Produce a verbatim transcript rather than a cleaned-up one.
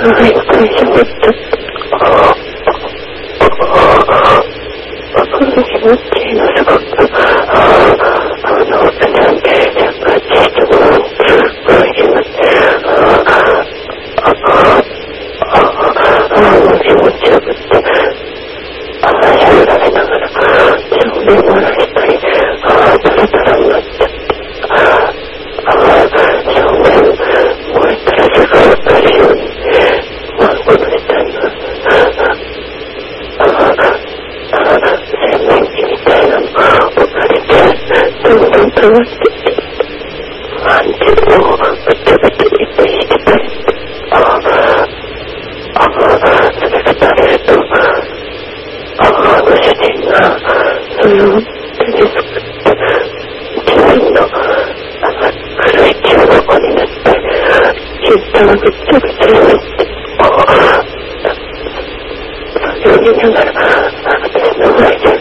はい、大丈夫って。ああ、気持ちいいのすごく。ああ、あの、なんて、やっぱりしてもらって、これ気持ちいい。ああ、ああ、ああ、気持ちよくって。ああ、やられながら、照明漏らしたり、ああ、タラタラになっちゃって。ああ、照明燃えたらすぐわかるように、マンゴの下には、ああ、ああ、洗面器みたいなの置かれて、どんどん溜まってって、ワンちゃんをぐちゃぐちゃいっぱいしてたりって、ああ、ああ、それが垂れると、ああ、ご主人が、それを手で作って、自分の、あの、黒い中箱になって、金玉ぐちゃぐちゃになって、ああ、それを見ながら、私の前で、